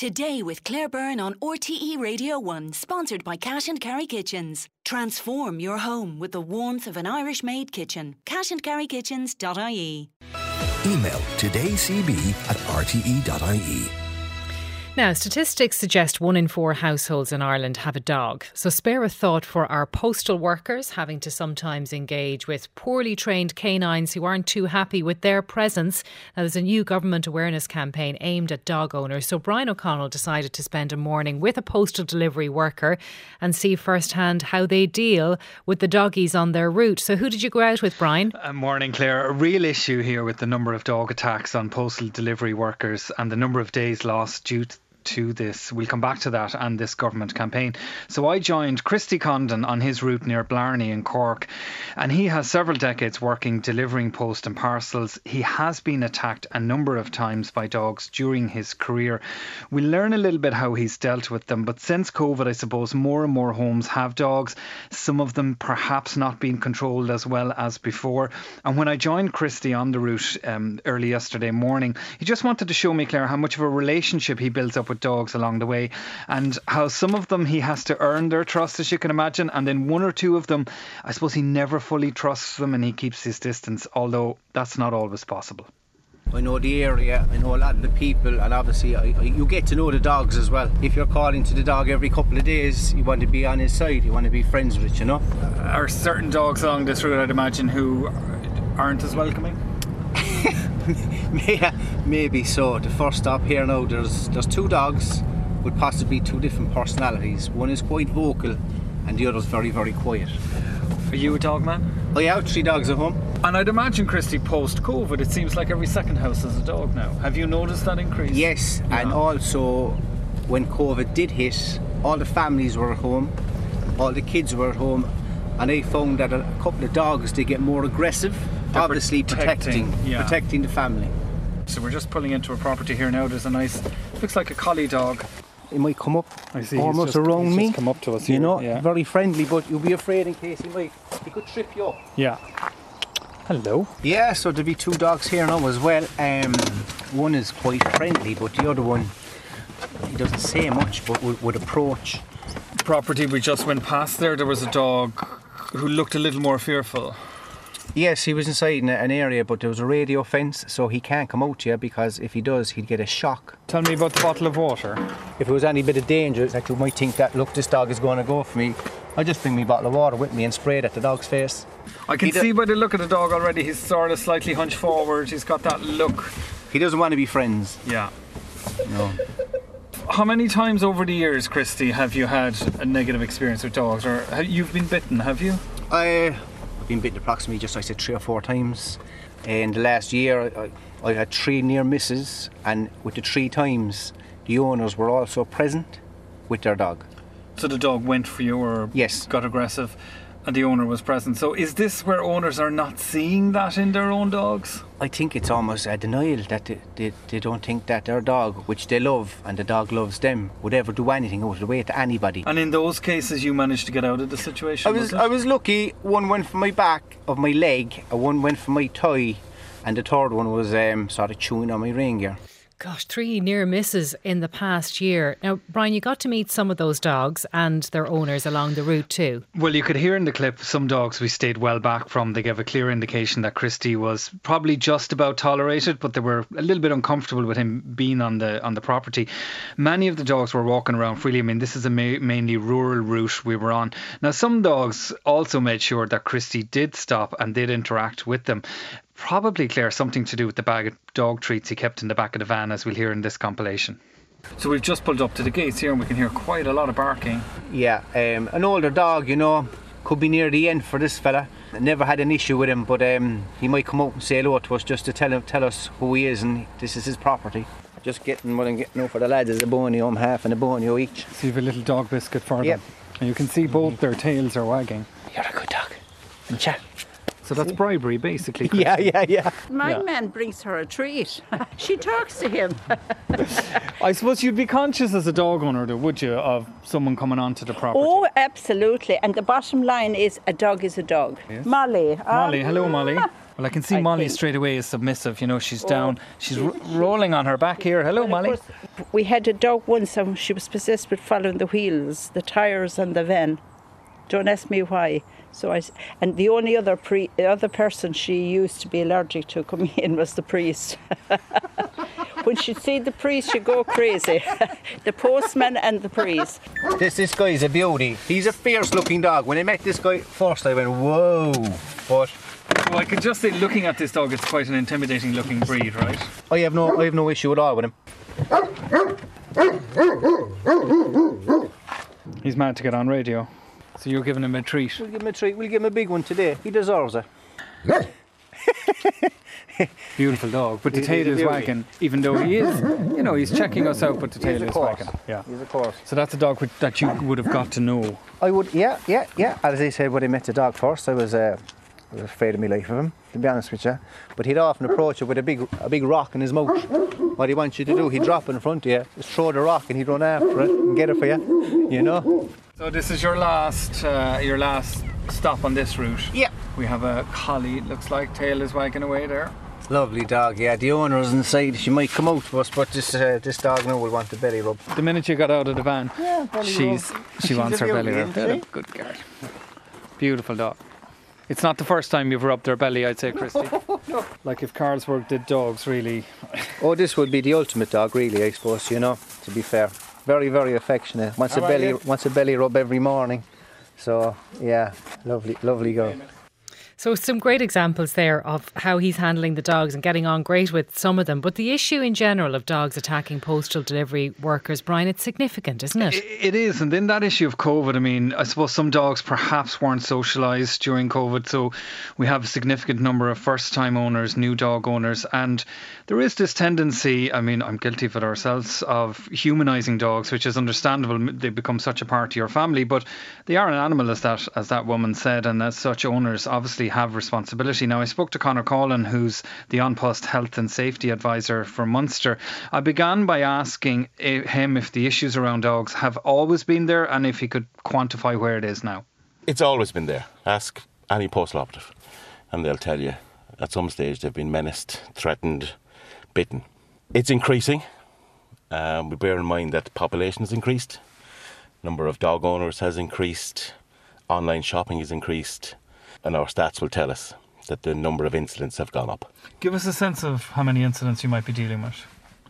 Today with Claire Byrne on RTE Radio 1, sponsored by Cash and Carry Kitchens. Transform your home with the warmth of an Irish-made kitchen. cashandcarrykitchens.ie. Email todaycb@rte.ie. Now, statistics suggest 1 in 4 households in Ireland have a dog. So spare a thought for our postal workers having to sometimes engage with poorly trained canines who aren't too happy with their presence. Now, there's a new government awareness campaign aimed at dog owners. So Brian O'Connell decided to spend a morning with a postal delivery worker and see firsthand how they deal with the doggies on their route. So who did you go out with, Brian? Morning, Claire. A real issue here with the number of dog attacks on postal delivery workers and the number of days lost due to this. We'll come back to that and this government campaign. So I joined Christy Condon on his route near Blarney in Cork, and he has several decades working delivering post and parcels. He has been attacked a number of times by dogs during his career. We'll learn a little bit how he's dealt with them, but since COVID, I suppose more and more homes have dogs, some of them perhaps not being controlled as well as before. And when I joined Christy on the route early yesterday morning, he just wanted to show me, Claire, how much of a relationship he builds up with dogs along the way, and how some of them he has to earn their trust, as you can imagine, and then 1 or 2 of them, I suppose he never fully trusts them and he keeps his distance, although that's not always possible. I know the area, I know a lot of the people, and obviously you get to know the dogs as well. If you're calling to the dog every couple of days, you want to be on his side, you want to be friends with it, you know. Are certain dogs along this route, I'd imagine, who aren't as welcoming? Maybe so. The first stop here now, there's 2 dogs with possibly 2 different personalities. One is quite vocal and the other's very, very quiet. Are you a dog man? I have 3 dogs at home. And I'd imagine, Christy, post-COVID, it seems like every second house has a dog now. Have you noticed that increase? Yes, yeah. And also when COVID did hit, all the families were at home, all the kids were at home, and I found that a couple of dogs did get more aggressive. They're obviously protecting the family. So we're just pulling into a property here now. There's a nice, looks like a collie dog. He might come up I see, almost around me. Just come up to us you here. know, very friendly, but you'll be afraid in case he could trip you up. Yeah. Hello. Yeah, so there'll be 2 dogs here now as well. One is quite friendly, but the other one, he doesn't say much, but would approach. Property we just went past there was a dog who looked a little more fearful. Yes, he was inside an area, but there was a radio fence, so he can't come out here, because if he does, he'd get a shock. Tell me about the bottle of water. If there was any bit of danger that you might think that, look, this dog is going to go for me, I just bring my bottle of water with me and spray it at the dog's face. I can see by the look of the dog already, he's sort of slightly hunched forward, he's got that look. He doesn't want to be friends. Yeah. No. How many times over the years, Christy, have you had a negative experience with dogs, or you've been bitten, have you? I've been bitten approximately, just I said, 3 or 4 times. In the last year, I had 3 near misses, and with the 3 times, the owners were also present with their dog. So the dog went for you, or yes, got aggressive, and the owner was present. So is this where owners are not seeing that in their own dogs? I think it's almost a denial that they don't think that their dog, which they love and the dog loves them, would ever do anything out of the way to anybody. And in those cases you managed to get out of the situation? I was lucky. One went for my back of my leg, one went for my thigh, and the third one was sort of chewing on my rain gear. Gosh, 3 near misses in the past year. Now, Brian, you got to meet some of those dogs and their owners along the route too. Well, you could hear in the clip some dogs we stayed well back from. They gave a clear indication that Christy was probably just about tolerated, but they were a little bit uncomfortable with him being on the property. Many of the dogs were walking around freely. I mean, this is a mainly rural route we were on. Now, some dogs also made sure that Christy did stop and did interact with them. Probably, Claire, something to do with the bag of dog treats he kept in the back of the van, as we'll hear in this compilation. So we've just pulled up to the gates here and we can hear quite a lot of barking. Yeah, an older dog, you know, could be near the end for this fella. Never had an issue with him, but he might come out and say hello to us just to tell us who he is and this is his property. Just getting what I'm getting out for the lads is a bonio, I'm half and a bonio each. So you have a little dog biscuit for them. And you can see both their tails are wagging. You're a good dog. And chat. So that's bribery, basically. Yeah. My man brings her a treat. She talks to him. I suppose you'd be conscious as a dog owner, though, would you, of someone coming onto the property? Oh, absolutely. And the bottom line is a dog is a dog. Yes. Molly. Molly, hello, Molly. Well, I can see Molly straight away is submissive. You know, she's down. She's rolling on her back here. Hello, Molly. We had a dog once and she was possessed with following the wheels, the tyres and the van. Don't ask me why. And the only other person she used to be allergic to coming in was the priest. When she'd see the priest, she'd go crazy. The postman and the priest. This guy's a beauty. He's a fierce-looking dog. When I met this guy first, I went, whoa. But well, I could just say, looking at this dog, it's quite an intimidating-looking breed, right? I have no issue at all with him. He's mad to get on radio. So you're giving him a treat? We'll give him a treat. We'll give him a big one today. He deserves it. Beautiful dog. But the tail is wagging, even though he is, you know, he's checking us out, but the tail is wagging. Yeah. He's a course. So that's a dog that you would have got to know. I would, yeah. As I said, when I met the dog first, I was afraid of my life of him, to be honest with you. But he'd often approach you with a big rock in his mouth. What he wants you to do, he'd drop it in front of you, just throw the rock and he'd run after it and get it for you, you know. So this is your last stop on this route? Yeah. We have a collie, it looks like, tail is wagging away there. Lovely dog, yeah. The owner is inside. She might come out to us, but this dog now will want the belly rub. The minute you got out of the van, she wants her belly rub. Good girl. Beautiful dog. It's not the first time you've rubbed their belly, I'd say, Christy. No. Like if Carlsberg did dogs, really. Oh, this would be the ultimate dog, really, I suppose, you know, to be fair. Very, very affectionate. Wants a belly rub every morning. So, yeah, lovely girl. So some great examples there of how he's handling the dogs and getting on great with some of them. But the issue in general of dogs attacking postal delivery workers, Brian, it's significant, isn't it? It is. And then that issue of COVID, I mean, I suppose some dogs perhaps weren't socialised during COVID. So we have a significant number of first-time owners, new dog owners. And there is this tendency, I mean, I'm guilty of it ourselves, of humanising dogs, which is understandable. They become such a part of your family. But they are an animal, as that woman said. And as such, owners obviously have responsibility. Now, I spoke to Conor Collin, who's the An Post Health and Safety Advisor for Munster. I began by asking him if the issues around dogs have always been there and if he could quantify where it is now. It's always been there. Ask any postal operative and they'll tell you at some stage they've been menaced, threatened, bitten. It's increasing. We bear in mind that the population has increased, number of dog owners has increased, online shopping has increased, and our stats will tell us that the number of incidents have gone up. Give us a sense of how many incidents you might be dealing with.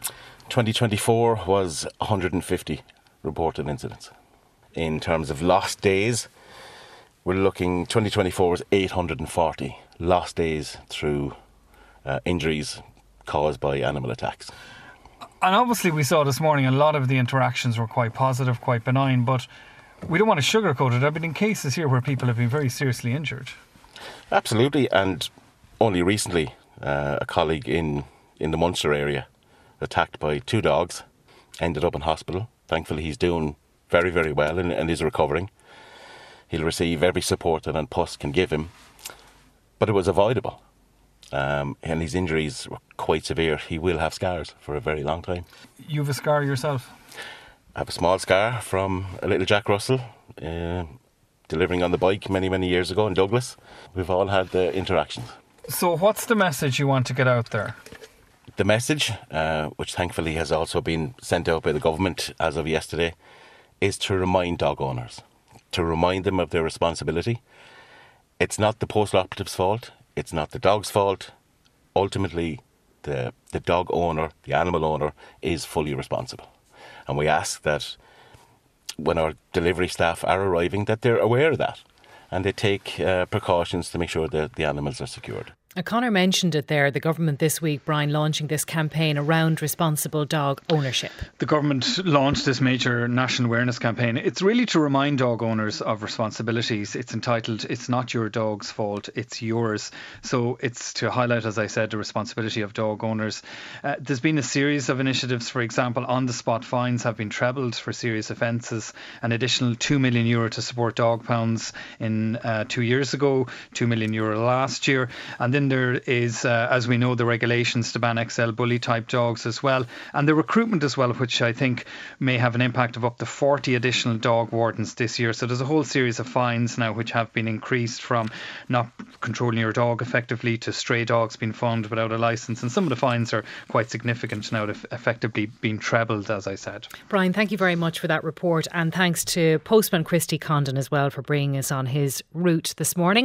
2024 was 150 reported incidents. In terms of lost days, we're looking, 2024 was 840 lost days through injuries caused by animal attacks. And obviously we saw this morning a lot of the interactions were quite positive, quite benign, but we don't want to sugarcoat it. There have been cases here where people have been very seriously injured. Absolutely, and only recently a colleague in the Munster area attacked by two dogs, ended up in hospital. Thankfully he's doing very, very well and is recovering. He'll receive every support that An Post can give him, but it was avoidable. And his injuries were quite severe. He will have scars for a very long time. You have a scar yourself? I have a small scar from a little Jack Russell delivering on the bike many, many years ago in Douglas. We've all had the interactions. So what's the message you want to get out there? The message, which thankfully has also been sent out by the government as of yesterday, is to remind dog owners, to remind them of their responsibility. It's not the postal operative's fault. It's not the dog's fault. Ultimately, the dog owner, the animal owner, is fully responsible. And we ask that when our delivery staff are arriving, that they're aware of that and they take precautions to make sure that the animals are secured. Conor mentioned it there, the government this week, Brian, launching this campaign around responsible dog ownership. The government launched this major national awareness campaign. It's really to remind dog owners of responsibilities. It's entitled "It's Not Your Dog's Fault, It's Yours." So it's to highlight, as I said, the responsibility of dog owners. There's been a series of initiatives. For example, on-the-spot fines have been trebled for serious offences. An additional €2 million to support dog pounds in 2 years ago, €2 million last year. And then there is, as we know, the regulations to ban XL bully type dogs as well, and the recruitment as well, which I think may have an impact of up to 40 additional dog wardens this year. So there's a whole series of fines now which have been increased, from not controlling your dog effectively to stray dogs being found without a licence, and some of the fines are quite significant now, effectively being trebled, as I said. Brian, thank you very much for that report, and thanks to Postman Christy Condon as well for bringing us on his route this morning.